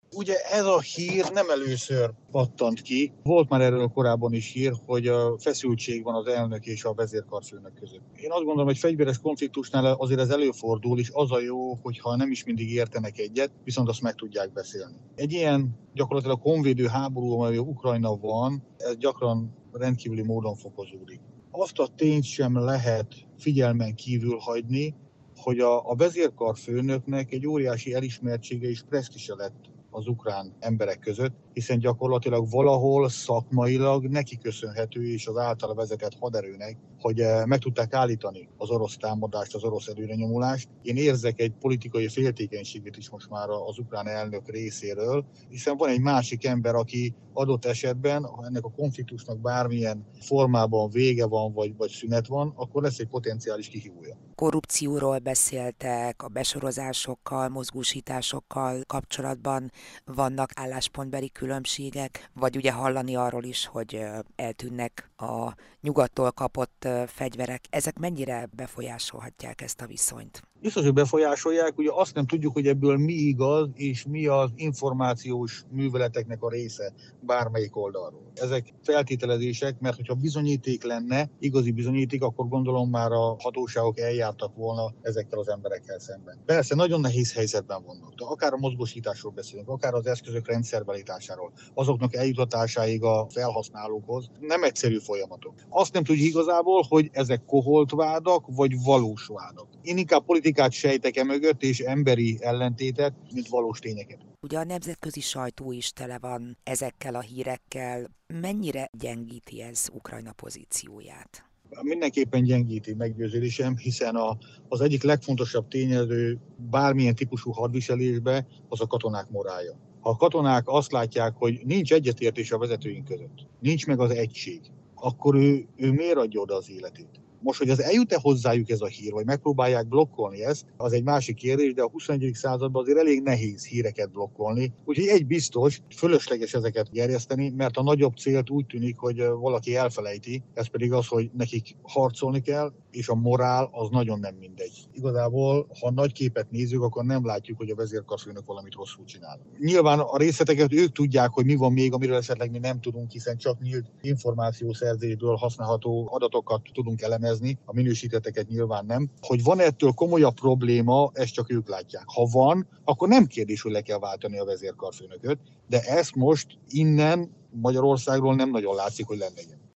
Ugye ez a hír nem először pattant ki. Volt már erről korábban is hír, hogy a feszültség van az elnök és a vezérkarfőnök között. Én azt gondolom, hogy fegyveres konfliktusnál azért ez előfordul, és az a jó, hogyha nem is mindig értenek egyet, viszont azt meg tudják beszélni. Egy ilyen gyakorlatilag honvédő háború, amely Ukrajna van, ez gyakran rendkívüli módon fokozódik. Azt a tényt sem lehet figyelmen kívül hagyni, hogy a vezérkarfőnöknek egy óriási elismertsége és presztízse lett az ukrán emberek között, hiszen gyakorlatilag valahol szakmailag neki köszönhető és az általa vezetett haderőnek, hogy meg tudták állítani az orosz támadást, az orosz előrenyomulást. Én érzek egy politikai féltékenységet is most már az ukrán elnök részéről, hiszen van egy másik ember, aki adott esetben, ha ennek a konfliktusnak bármilyen formában vége van, vagy szünet van, akkor lesz egy potenciális kihívója. Korrupcióról beszéltek, a besorozásokkal, mozgósításokkal kapcsolatban vannak álláspontbeli különbségek, vagy ugye hallani arról is, hogy eltűnnek a nyugattól kapott fegyverek. Ezek mennyire befolyásolhatják ezt a viszonyt? Biztos, hogy befolyásolják, ugye azt nem tudjuk, hogy ebből mi igaz, és mi az információs műveleteknek a része bármelyik oldalról. Ezek feltételezések, mert hogyha bizonyíték lenne, igazi bizonyíték, akkor gondolom már a hatóságok eljártak volna ezekkel az emberekkel szemben. Persze, nagyon nehéz helyzetben vannak. De akár a mozgósításról beszélünk, akár az eszközök rendszerbeállításáról, azoknak eljutatásáig a felhasználókhoz, nem egyszerű folyamatok. Azt nem tudjuk igazából, hogy ezek koholt vádak, vagy valós vádak. Én inkább politikát sejtek mögött, és emberi ellentétet, mint valós tényeket. Ugye a nemzetközi sajtó is tele van ezekkel a hírekkel. Mennyire gyengíti ez Ukrajna pozícióját? Mindenképpen gyengíti meggyőződésem, hiszen az egyik legfontosabb tényező bármilyen típusú hadviselésbe az a katonák morálja. Ha a katonák azt látják, hogy nincs egyetértés a vezetőink között, nincs meg az egység, akkor ő miért adja oda az életét? Most, hogy az eljut-e hozzájuk ez a hír, vagy megpróbálják blokkolni ezt, az egy másik kérdés, de a 21. században azért elég nehéz híreket blokkolni. Úgyhogy egy biztos, fölösleges ezeket gerjeszteni, mert a nagyobb célt úgy tűnik, hogy valaki elfelejti, ez pedig az, hogy nekik harcolni kell, és a morál az nagyon nem mindegy. Igazából, ha nagy képet nézzük, akkor nem látjuk, hogy a vezérkarfőnök valamit rosszul csinál. Nyilván a részleteket ők tudják, hogy mi van még, amiről esetleg mi nem tudunk, hiszen csak nyílt információszerzésből használható adatokat tudunk elemezni, a minősítetteket nyilván nem. Hogy van ettől komolyabb probléma, ezt csak ők látják. Ha van, akkor nem kérdés, hogy le kell váltani a vezérkarfőnököt, de ezt most innen Magyarországról nem nagyon látszik, hogy lenne ilyen.